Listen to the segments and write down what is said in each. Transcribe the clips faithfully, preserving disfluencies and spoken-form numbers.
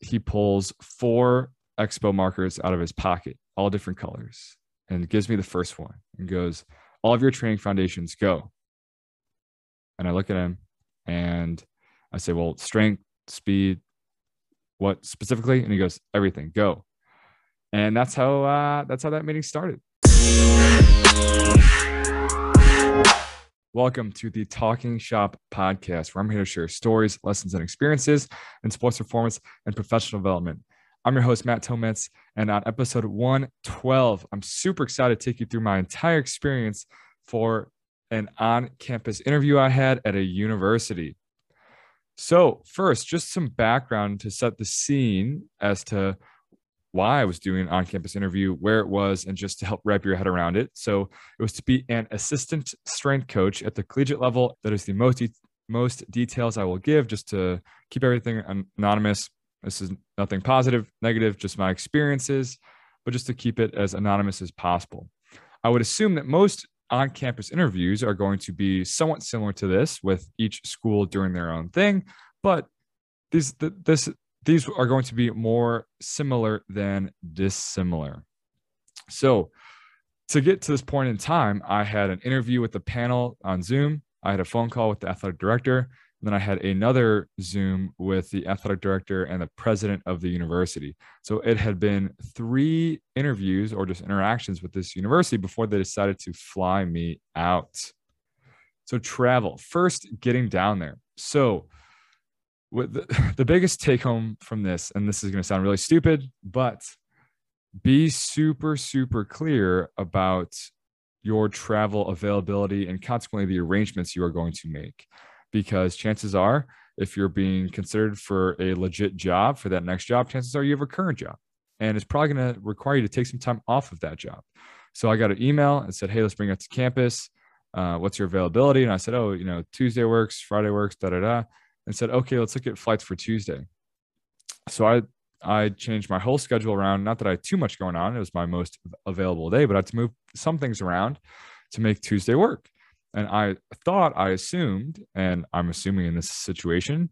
he pulls four Expo markers out of his pocket, all different colors, and gives me the first one and goes, all of your training foundations, go. And I look at him and I say, well, strength, speed, what specifically? And he goes, everything, go. And that's how uh, that's how that meeting started. Welcome to the Talking Shop podcast, where I'm here to share stories, lessons, and experiences in sports performance and professional development. I'm your host, Matt Tometz, and on episode one twelve, I'm super excited to take you through my entire experience for an on-campus interview I had at a university. So first, just some background to set the scene as to why I was doing an on-campus interview, where it was, and just to help wrap your head around it. So it was to be an assistant strength coach at the collegiate level. That is the most, de- most details I will give, just to keep everything anonymous. This is nothing positive, negative, just my experiences, but just to keep it as anonymous as possible. I would assume that most on-campus interviews are going to be somewhat similar to this, with each school doing their own thing, but these, this, these are going to be more similar than dissimilar. So to get to this point in time, I had an interview with the panel on Zoom. I had a phone call with the athletic director. And then I had another Zoom with the athletic director and the president of the university. So it had been three interviews or just interactions with this university before they decided to fly me out. So travel, first getting down there. So with the, the biggest take home from this, and this is going to sound really stupid, but be super, super clear about your travel availability and consequently the arrangements you are going to make. Because chances are, if you're being considered for a legit job for that next job, chances are you have a current job. And it's probably going to require you to take some time off of that job. So I got an email and said, hey, let's bring it to campus. Uh, what's your availability? And I said, oh, you know, Tuesday works, Friday works, da da da. And said, okay, let's look at flights for Tuesday. So I I changed my whole schedule around. Not that I had too much going on. It was my most available day, but I had to move some things around to make Tuesday work. And I thought, I assumed, and I'm assuming in this situation,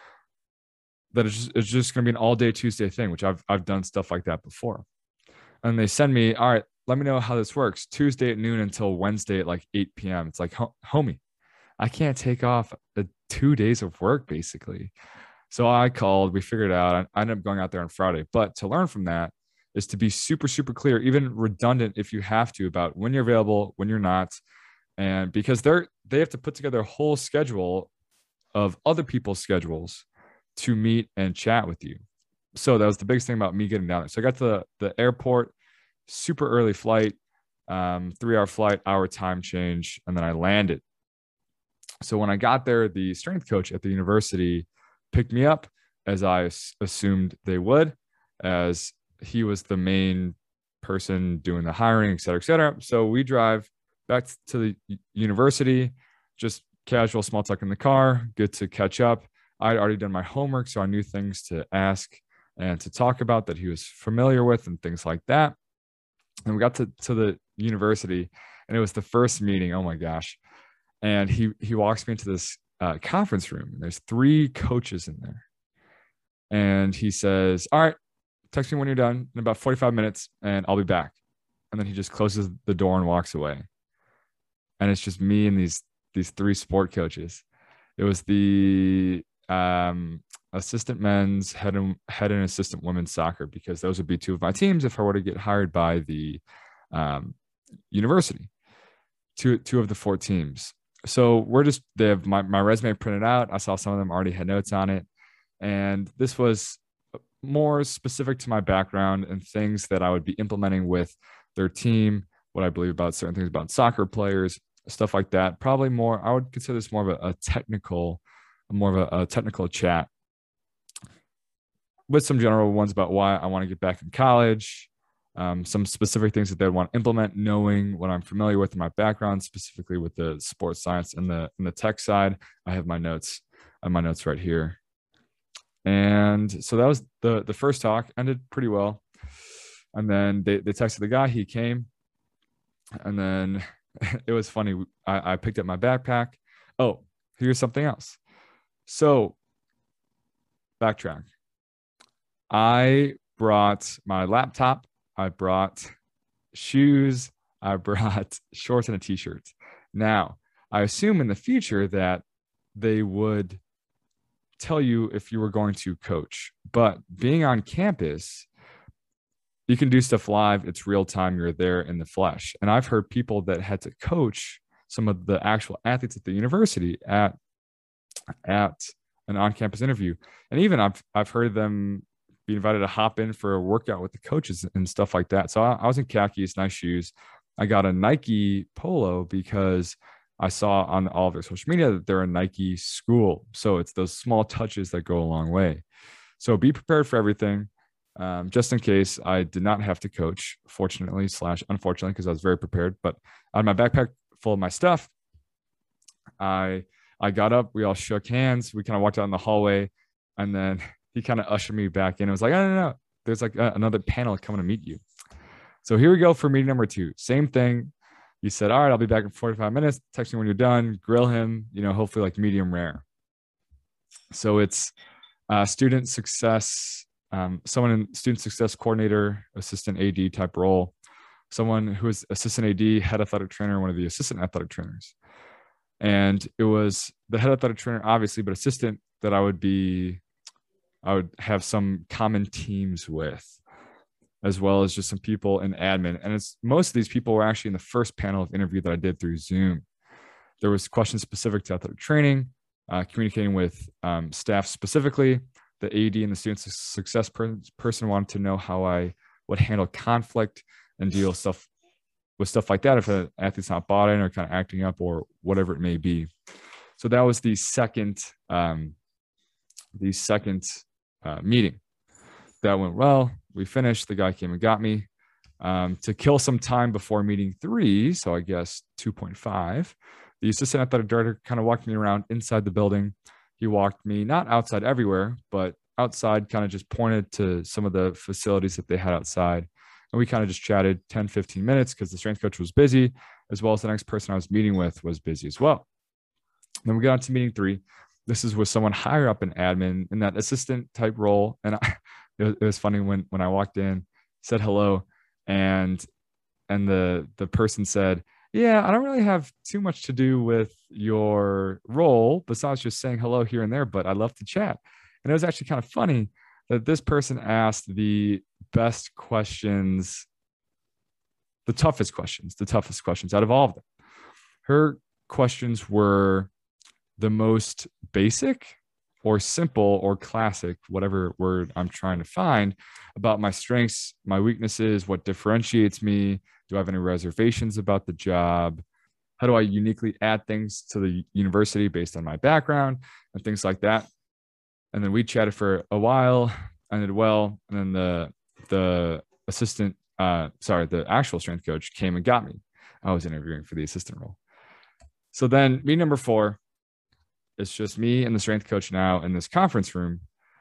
that it's just, it's just going to be an all-day Tuesday thing, which I've I've done stuff like that before. And they send me, all right, let me know how this works. Tuesday at noon until Wednesday at like eight p.m. It's like, homie, I can't take off the two days of work, basically. So I called, we figured it out. I ended up going out there on Friday. But to learn from that is to be super, super clear, even redundant if you have to, about when you're available, when you're not. And because they're, they have to put together a whole schedule of other people's schedules to meet and chat with you. So that was the biggest thing about me getting down there. So I got to the, the airport, super early flight, um, three hour flight, hour time change, and then I landed. So when I got there, the strength coach at the university picked me up, as I assumed they would, as he was the main person doing the hiring, et cetera, et cetera. So we drive back to the university, just casual small talk in the car, good to catch up. I'd already done my homework, so I knew things to ask and to talk about that he was familiar with and things like that. And we got to, to the university, and it was the first meeting. Oh my gosh. And he, he walks me into this uh, conference room, and there's three coaches in there. And he says, all right, text me when you're done in about forty-five minutes and I'll be back. And then he just closes the door and walks away. And it's just me and these, these three sport coaches. It was the um, assistant men's, head and, head and assistant women's soccer, because those would be two of my teams if I were to get hired by the um, university, two, two of the four teams. So we're just, they have my, my resume printed out. I saw some of them already had notes on it. And this was more specific to my background and things that I would be implementing with their team, what I believe about certain things about soccer players, stuff like that. Probably more, I would consider this more of a, a technical, more of a, a technical chat, with some general ones about why I want to get back in college, um, some specific things that they want to implement, knowing what I'm familiar with in my background, specifically with the sports science and the and the tech side. I have my notes, I have my notes right here. And so that was the the first talk. Ended pretty well. And then they, they texted the guy, he came. And then it was funny. I, I picked up my backpack. Oh, here's something else. So backtrack. I brought my laptop. I brought shoes. I brought shorts and a t-shirt. Now, I assume in the future that they would tell you if you were going to coach, but being on campus, you can do stuff live. It's real time. You're there in the flesh. And I've heard people that had to coach some of the actual athletes at the university at, at an on-campus interview. And even I've, I've heard them be invited to hop in for a workout with the coaches and stuff like that. So I, I was in khakis, nice shoes. I got a Nike polo because I saw on all of their social media that they're a Nike school. So it's those small touches that go a long way. So be prepared for everything. Um, just in case I did not have to coach, fortunately slash unfortunately, because I was very prepared. But I had my backpack full of my stuff. I I got up, we all shook hands, we kind of walked out in the hallway, and then he kind of ushered me back in. It was like, no, no, no, there's like a, another panel coming to meet you. So here we go for meeting number two. Same thing. You said, all right, I'll be back in forty-five minutes. Text me when you're done. Grill him, you know, hopefully like medium rare. So it's uh, student success, um, someone in student success coordinator, assistant A D type role, someone who is assistant A D, head athletic trainer, one of the assistant athletic trainers. And it was the head athletic trainer, obviously, but assistant that I would be, I would have some common teams with, as well as just some people in admin. And it's most of these people were actually in the first panel of interview that I did through Zoom. There was questions specific to athletic training, uh, communicating with um, staff specifically. The A D and the student success per- person wanted to know how I would handle conflict and deal with stuff with stuff like that if an athlete's not bought in or kind of acting up or whatever it may be. So that was the second, um, the second uh, meeting. That went well. We finished. The guy came and got me um, to kill some time before meeting three. So I guess two point five. The assistant athletic director kind of walked me around inside the building. He walked me not outside everywhere, but outside, kind of just pointed to some of the facilities that they had outside. And we kind of just chatted ten, fifteen minutes because the strength coach was busy, as well as the next person I was meeting with was busy as well. Then we got on to meeting three. This is with someone higher up in admin in that assistant type role. And I, it was funny when, when I walked in, said hello, and and the the person said, yeah, I don't really have too much to do with your role besides just saying hello here and there, but I'd love to chat. And it was actually kind of funny that this person asked the best questions, the toughest questions, the toughest questions out of all of them. Her questions were the most basic or simple or classic, whatever word I'm trying to find, about my strengths, my weaknesses, what differentiates me. Do I have any reservations about the job? How do I uniquely add things to the university based on my background and things like that? And then we chatted for a while, ended well. And then the, the assistant, uh, sorry, the actual strength coach came and got me. I was interviewing for the assistant role. So then meeting number four, it's just me and the strength coach now in this conference room.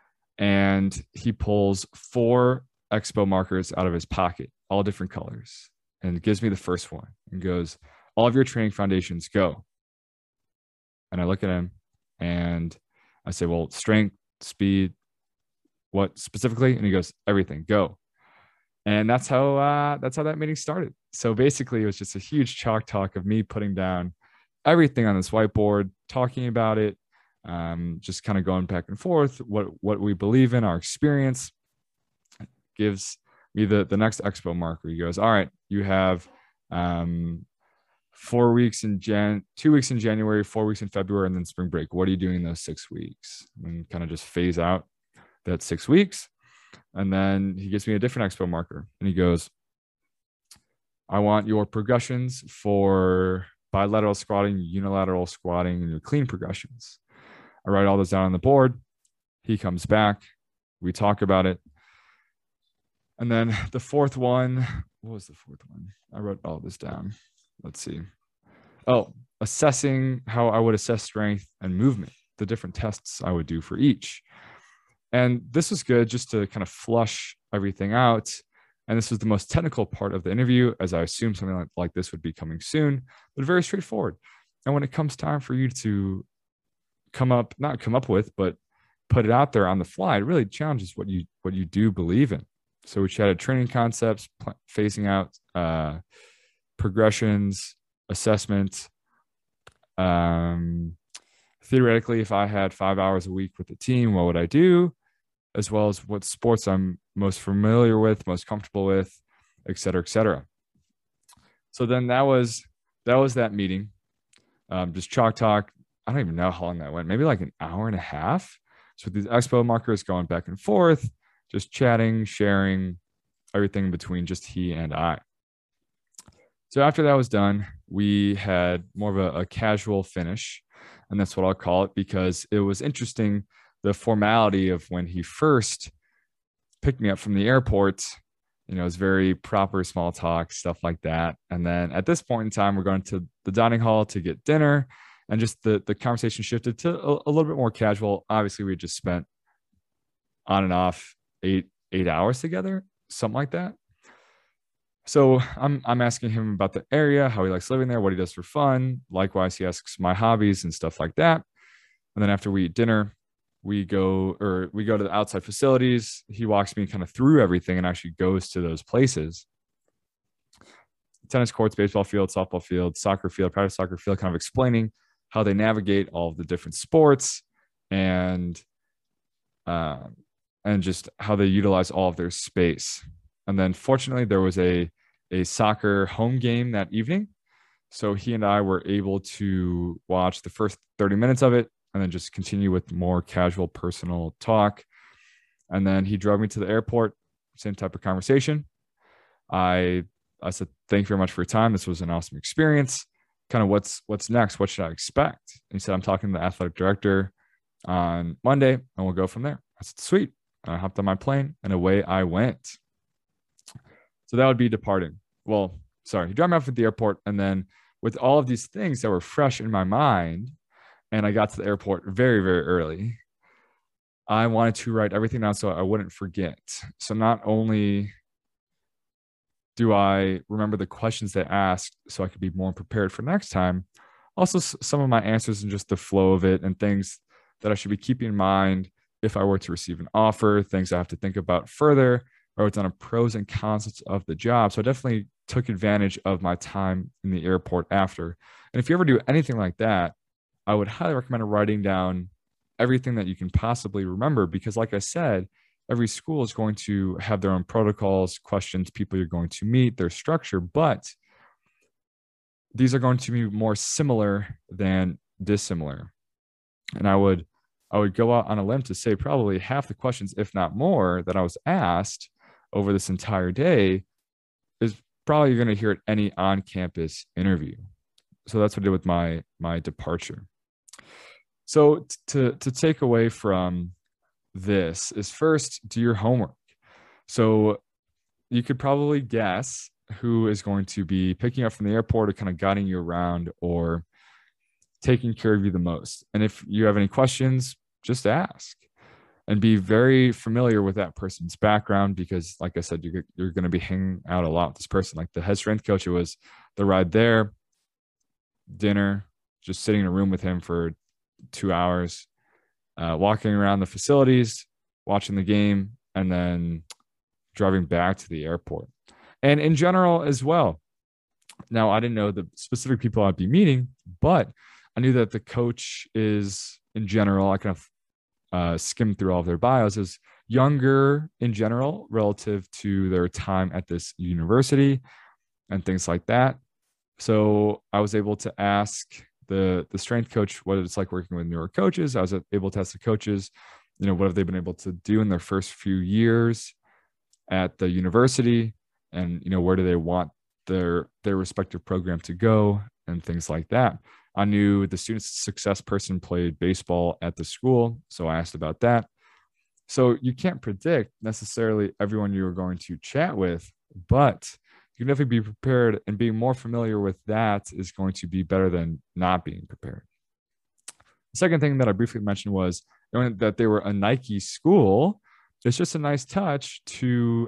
And he pulls four expo markers out of his pocket, all different colors, and gives me the first one and goes, all of your training foundations, go. And I look at him and I say, well, strength, speed, what specifically? And he goes, everything, go. And that's how uh, that's how that meeting started. So basically, it was just a huge chalk talk of me putting down everything on this whiteboard, talking about it, um, just kind of going back and forth, what what we believe in, our experience. Gives me the, the next expo marker. He goes, all right, you have um, four weeks in Jan, two weeks in January, four weeks in February, and then spring break. What are you doing those six weeks? And kind of just phase out that six weeks. And then he gives me a different expo marker and he goes, I want your progressions for bilateral squatting, unilateral squatting, and your clean progressions. I write all this down on the board. He comes back. We talk about it. And then the fourth one, what was the fourth one? I wrote all this down. Let's see. Oh, assessing how I would assess strength and movement, the different tests I would do for each. And this was good just to kind of flush everything out. And this was the most technical part of the interview, as I assumed something like, like this would be coming soon, but very straightforward. And when it comes time for you to come up, not come up with, but put it out there on the fly, it really challenges what you what you do believe in. So we chatted training concepts, pl- phasing out uh, progressions, assessment. Um, theoretically, if I had five hours a week with the team, what would I do? As well as what sports I'm most familiar with, most comfortable with, et cetera, et cetera. So then that was that was that meeting. Um, just chalk talk. I don't even know how long that went. Maybe like an hour and a half. So with these expo markers going back and forth, just chatting, sharing, everything in between just he and I. So after that was done, we had more of a, a casual finish, and that's what I'll call it, because it was interesting, the formality of when he first picked me up from the airport. You know, it was very proper small talk, stuff like that. And then at this point in time, we're going to the dining hall to get dinner, and just the the conversation shifted to a, a little bit more casual. Obviously, we just spent on and off eight eight hours together, something like that. So I'm I'm asking him about the area, how he likes living there, what he does for fun. Likewise, he asks my hobbies and stuff like that. And then after we eat dinner, we go or we go to the outside facilities. He walks me kind of through everything and actually goes to those places. Tennis courts, baseball field, softball field, soccer field, private soccer field, kind of explaining how they navigate all of the different sports and uh, and just how they utilize all of their space. And then fortunately, there was a, a soccer home game that evening. So he and I were able to watch the first thirty minutes of it and then just continue with more casual personal talk. And then he drove me to the airport, same type of conversation. I I said, thank you very much for your time. This was an awesome experience. Kind of what's what's next? What should I expect? And he said, I'm talking to the athletic director on Monday and we'll go from there. I said, sweet. And I hopped on my plane and away I went. So that would be departing. Well, sorry, he dropped me off at the airport. And then with all of these things that were fresh in my mind, and I got to the airport very, very early, I wanted to write everything down so I wouldn't forget. So not only do I remember the questions they asked so I could be more prepared for next time, also some of my answers and just the flow of it and things that I should be keeping in mind if I were to receive an offer, things I have to think about further, or it's on a pros and cons of the job. So I definitely took advantage of my time in the airport after. And if you ever do anything like that, I would highly recommend writing down everything that you can possibly remember, because like I said, every school is going to have their own protocols, questions, people you're going to meet, their structure, but these are going to be more similar than dissimilar. And I would I would go out on a limb to say probably half the questions, if not more, that I was asked over this entire day is probably you're going to hear at any on-campus interview. So that's what I did with my my departure. So to to take away from this is, first, do your homework. So you could probably guess who is going to be picking up from the airport or kind of guiding you around or taking care of you the most. And if you have any questions, just ask and be very familiar with that person's background, because like I said, you're, you're going to be hanging out a lot with this person. Like the head strength coach, it was the ride there, dinner, just sitting in a room with him for two hours, uh, walking around the facilities, watching the game, and then driving back to the airport. And in general as well. Now, I didn't know the specific people I'd be meeting, but I knew that the coach is, in general, I kind of uh, skimmed through all of their bios, is younger in general relative to their time at this university and things like that. So I was able to ask the the strength coach what it's like working with newer coaches. I was able to ask the coaches, you know, what have they been able to do in their first few years at the university, and you know, where do they want their their respective program to go and things like that. I knew the student success person played baseball at the school, so I asked about that. So you can't predict necessarily everyone you're going to chat with, but you can definitely be prepared, and being more familiar with that is going to be better than not being prepared. The second thing that I briefly mentioned was knowing that they were a Nike school. It's just a nice touch to,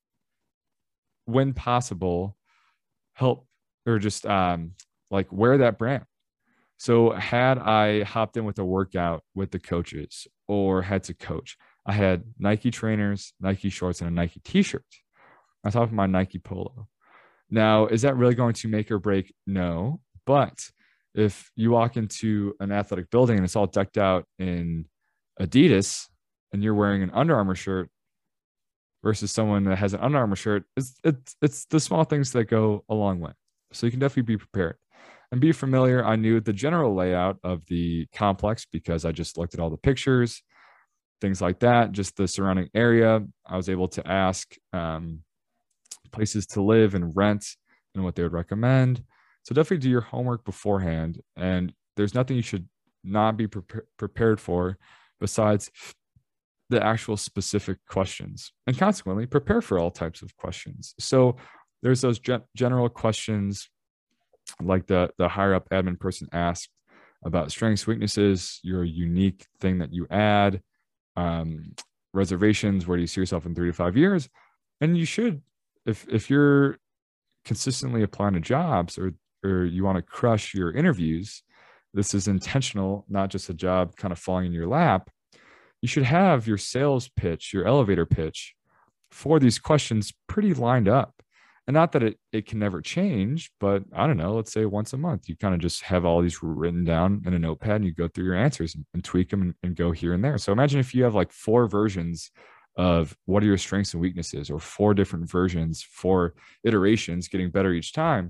when possible, help or just um, like wear that brand. So had I hopped in with a workout with the coaches or had to coach, I had Nike trainers, Nike shorts, and a Nike t-shirt on top of my Nike polo. Now, is that really going to make or break? No. But if you walk into an athletic building and it's all decked out in Adidas and you're wearing an Under Armour shirt versus someone that has an Under Armour shirt, it's, it's, it's the small things that go a long way. So you can definitely be prepared and be familiar. I knew the general layout of the complex because I just looked at all the pictures, things like that, just the surrounding area. I was able to ask um, places to live and rent and what they would recommend. So definitely do your homework beforehand. And there's nothing you should not be pre- prepared for besides the actual specific questions, and consequently prepare for all types of questions. So there's those gen- general questions like the, the higher up admin person asked about strengths, weaknesses, your unique thing that you add, um, reservations, where do you see yourself in three to five years? And you should, if if you're consistently applying to jobs or or you want to crush your interviews, this is intentional, not just a job kind of falling in your lap. You should have your sales pitch, your elevator pitch for these questions pretty lined up. And not that it, it can never change, but I don't know, let's say once a month, you kind of just have all these written down in a notepad and you go through your answers and, and tweak them and, and go here and there. So imagine if you have like four versions of what are your strengths and weaknesses, or four different versions, four iterations, getting better each time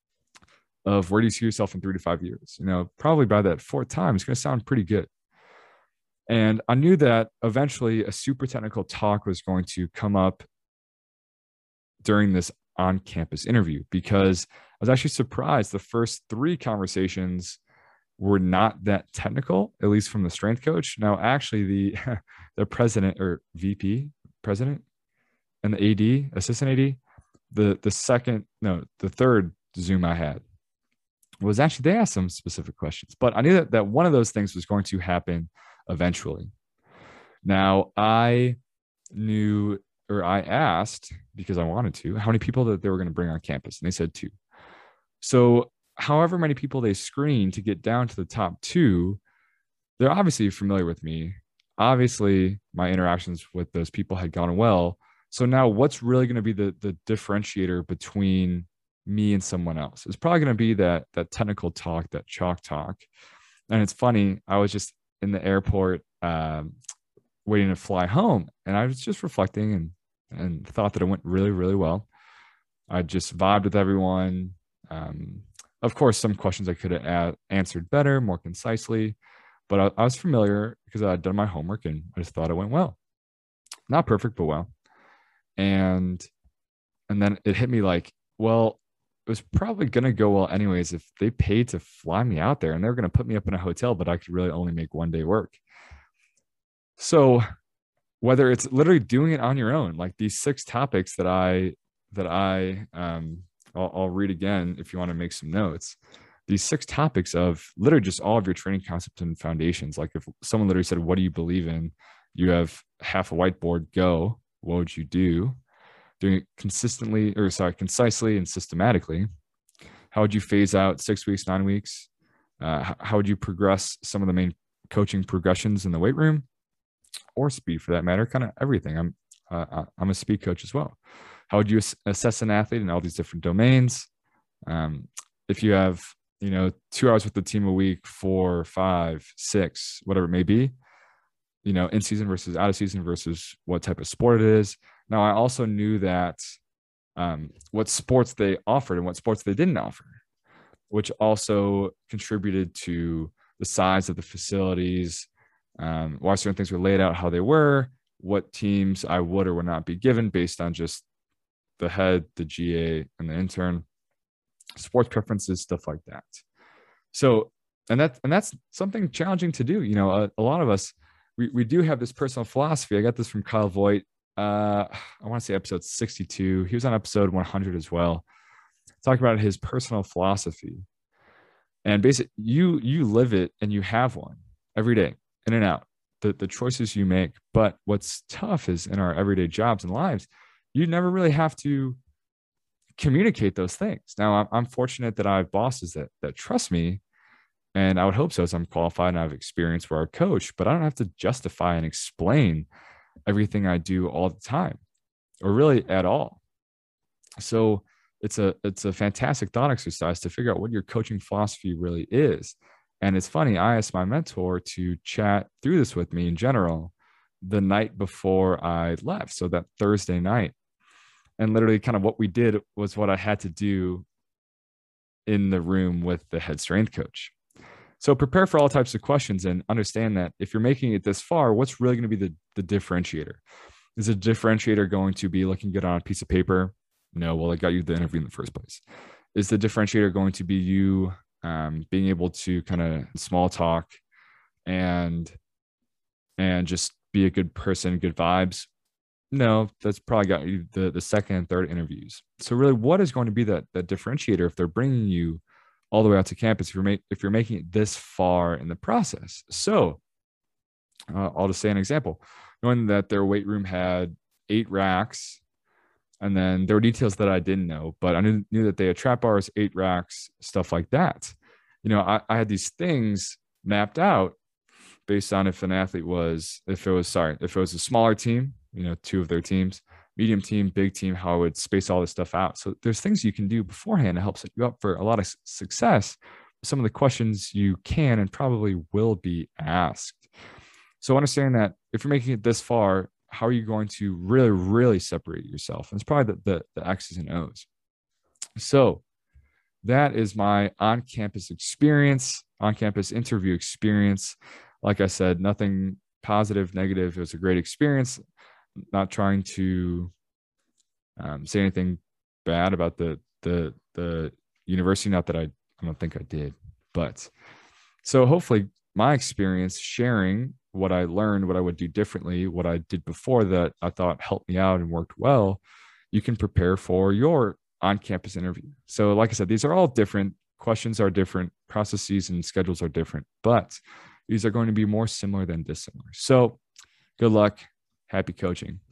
of where do you see yourself in three to five years? You know, probably by that fourth time, it's going to sound pretty good. And I knew that eventually a super technical talk was going to come up during this on-campus interview, because I was actually surprised the first three conversations were not that technical, at least from the strength coach. Now, actually, the the president or V P, president, and the A D, assistant A D, the the second, no, the third Zoom I had was actually, they asked some specific questions, but I knew that, that one of those things was going to happen eventually. Now, I knew, or I asked because I wanted to, how many people that they were going to bring on campus, and they said two. So however many people they screen to get down to the top two, they're obviously familiar with me. Obviously, my interactions with those people had gone well. So now what's really going to be the, the differentiator between me and someone else? It's probably going to be that, that technical talk, that chalk talk. And it's funny, I was just in the airport um, waiting to fly home, and I was just reflecting and, and thought that it went really, really well. I just vibed with everyone. Um, of course, some questions I could have a- answered better, more concisely, but I, I was familiar because I had done my homework and I just thought it went well. Not perfect, but well. And and then it hit me like, well, it was probably going to go well anyways if they paid to fly me out there and they're going to put me up in a hotel, but I could really only make one day work. So whether it's literally doing it on your own, like these six topics that I, that I, um, I'll, I'll read again if you want to make some notes. These six topics of literally just all of your training concepts and foundations. Like if someone literally said, what do you believe in? You have half a whiteboard, go, what would you do? Doing it consistently, or sorry, concisely and systematically. How would you phase out six weeks, nine weeks? Uh, how would you progress some of the main coaching progressions in the weight room, or speed for that matter? Kind of everything. I'm uh, I'm a speed coach as well. How would you assess an athlete in all these different domains? Um, if you have, you know, two hours with the team a week, four, five, six, whatever it may be, you know, in season versus out of season versus what type of sport it is. Now, I also knew that um, what sports they offered and what sports they didn't offer, which also contributed to the size of the facilities, um, why certain things were laid out how they were, what teams I would or would not be given based on just the head, the G A, and the intern, sports preferences, stuff like that. So, and that and that's something challenging to do. You know, a, a lot of us, we, we do have this personal philosophy. I got this from Kyle Voigt. Uh, I want to say episode sixty-two. He was on episode one hundred as well, talking about his personal philosophy. And basically, you you live it and you have one every day, in and out. The the choices you make. But what's tough is in our everyday jobs and lives, you never really have to communicate those things. Now, I'm, I'm fortunate that I have bosses that that trust me, And I would hope so, as I'm qualified and I have experience where I coach, but I don't have to justify and explain everything I do all the time, or really at all. So it's a it's a fantastic thought exercise to figure out what your coaching philosophy really is. And it's funny, I asked my mentor to chat through this with me in general the night before I left. So that Thursday night. And literally kind of what we did was what I had to do in the room with the head strength coach. So prepare for all types of questions and understand that if you're making it this far, what's really going to be the, the differentiator? Is a differentiator going to be looking good on a piece of paper? No, well, I got you the interview in the first place. Is the differentiator going to be you um, being able to kind of small talk and and just be a good person, good vibes? No, that's probably got you the, the second and third interviews. So really, what is going to be that that differentiator if they're bringing you all the way out to campus, if you're, make, if you're making it this far in the process? So uh, I'll just say an example. Knowing that their weight room had eight racks, and then there were details that I didn't know, but I knew, knew that they had trap bars, eight racks, stuff like that. You know, I, I had these things mapped out based on if an athlete was, if it was, sorry, if it was a smaller team, you know, two of their teams, medium team, big team, how I would space all this stuff out. So there's things you can do beforehand to help set you up for a lot of success. Some of the questions you can and probably will be asked. So understand that if you're making it this far, how are you going to really, really separate yourself? And it's probably the, the, the X's and O's. So that is my on-campus experience, on-campus interview experience. Like I said, nothing positive, negative. It was a great experience. Not trying to um, say anything bad about the the the university. Not that I, I don't think I did, but so hopefully my experience sharing what I learned, what I would do differently, what I did before that I thought helped me out and worked well, you can prepare for your on-campus interview. So like I said, these are all different. Questions are different. Processes and schedules are different, but these are going to be more similar than dissimilar. So good luck. Happy coaching.